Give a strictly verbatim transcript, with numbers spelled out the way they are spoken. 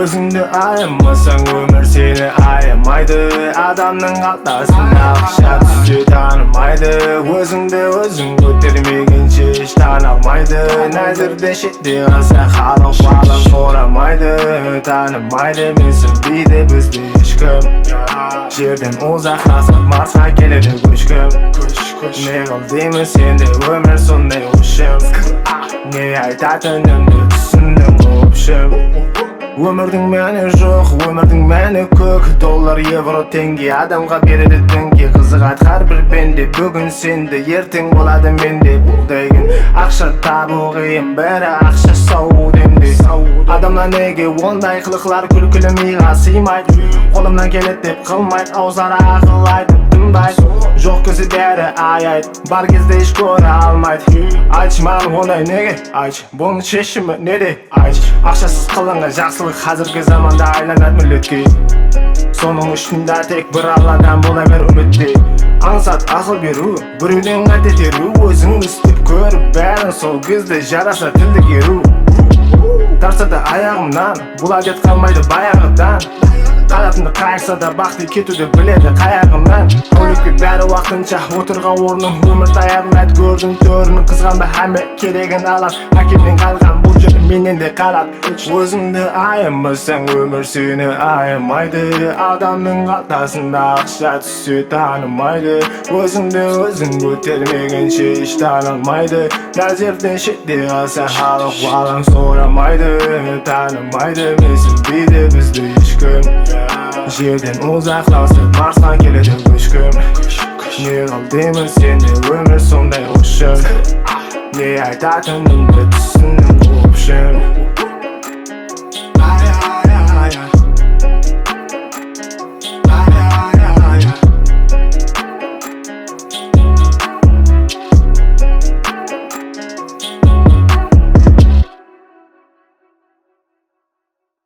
Өзіңді аяймасаң өмір сені аямайды. Адамның қалтасында ақша түссе танымайды. Өзіңді өзің көтермегенше еш тана алмайды. Нәзірде шетте қалса халық балын сорамайды. Танымайды менсінбейді бізді ешкім. Жерден ұзақласып Марсқа келеді көшкім. Не қыл деймін сенде өмір сондай өшім. Не айтатынымды түсіндім көпшім. Өмірдің мәні жоқ, өмірдің мәні көк. Доллар, евро, теңге адамға береді дінге. Қызық атқар бір пенде, бүгін сенде, ертең болады менде. Бұлдай күн ақша табу қиын, бәрі ақша сау демде. Адамна неге ондай қылықлар күлкілі миға сыймайды. Қолымнан келеді деп қылмайды, аузара ақыл айтып тынбайды. Жоқ көзі бәрі аяйды, бар кезде еш көре алмайды. Айтшы маған ондай неге, айтшы, бұның шешімі неде, айтшы. Ақшасыз қылынған жақсылық қазіргі заманда айланады мүлетке. Соның ішінде тек бір алладан бола бер үмітте. Аңсат ақыл беру, біреуден қате теру. Өзің істеп көріп бәрін сол кезде жараса тілді керу. Тарса да аяғымнан, бұл әдет қалмайды баяғыдан. Қанатымды қайырса да бақты кетуді біледі қаяғымнан. Көлікке бәрі уақытынша отырған орның өмір таяғын әд көрдің төрін. Қызғанды әме керегін алар, әкемнен қалған бұл жер менен де қалад. Өзіңді аямасаң өмір сені аямайды. Адамның қалтасында ақша түссе танымайды. Өзіңді өзің көтермегенше еш танылмайды. Нәзерден шетте қалса халық балың сорамайды. Танымайды менсінбейді бізді ешкім. Жерден ұзақласып Марсқа келеді көшкім. Не қыл деймін сенде өмір сондай өшім. Не айтатынымды түсіндім көпшім.